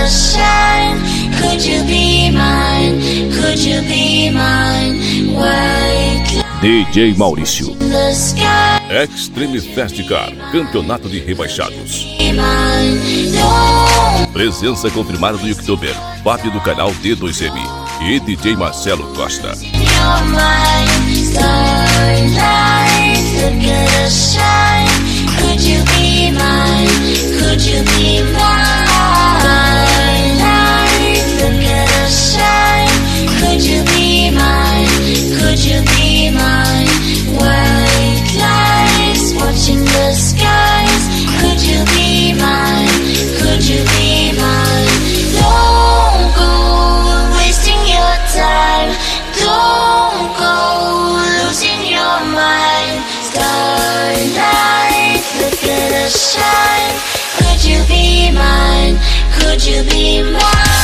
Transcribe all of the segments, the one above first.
a shine? Could you be mine? Could you be mine? White DJ Maurício. in the sky. Extreme Festicar, campeonato de rebaixados. Be mine. Don't Presença confirmada do youtuber Fábio do canal D2M e DJ Marcelo Costa. your mind. Starlight, look at us shine. Could you be mine? Could you be mine? Look at us shine. Could you be mine? Could you be mine? White lights watching the skies. Could you be mine? Could you be mine? Don't go wasting your time. Don't go losing your mind. Starlight, look at us shine. Could you be mine? Could you be mine?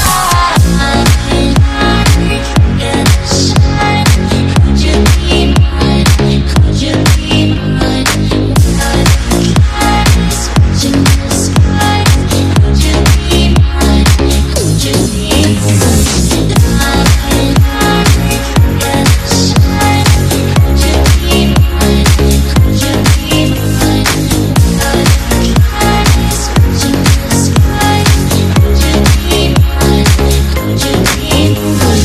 Look at us shine. Could you be mine? Could you be mine? Lights watching the sky. Could you be mine? Could you be mine? Look at us shine. Could you be mine? Could you be mine? Lights watching the sky. Could you be mine? Could you be mine?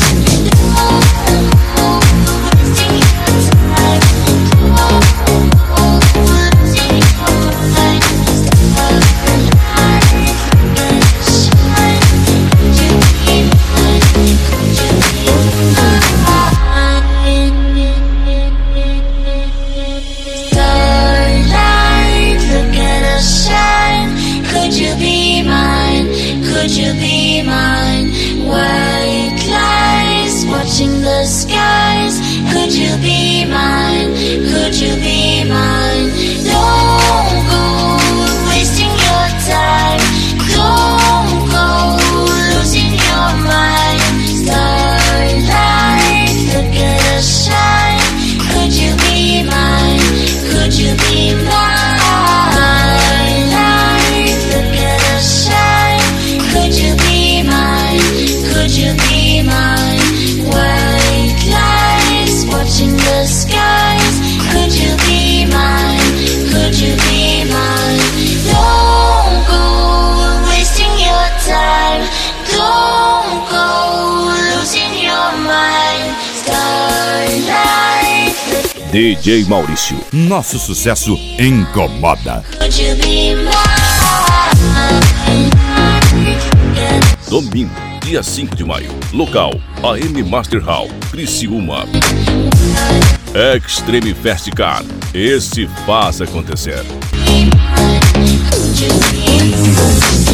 Starlight, look at us shine. Could you be mine? Could you be mine? White lights watching the skies. Could you be mine? Could you be mine? Don't go wasting your time. Don't go losing your mind. Starlight, look at us shine. Could you be mine? Could you be mine? Look at us shine. Could you be mine? Could you be mine? White lights watching the skies. Could you be mine? Could you be mine? Don't go wasting your time. Don't go losing your mind. Starlight, look at DJ Maurício. Nosso sucesso incomoda. Could you be mine? Domingo, dia 5 de maio. Local, AM Master Hall, Criciúma. Extreme Festicar. Esse faz acontecer. Could you be mine?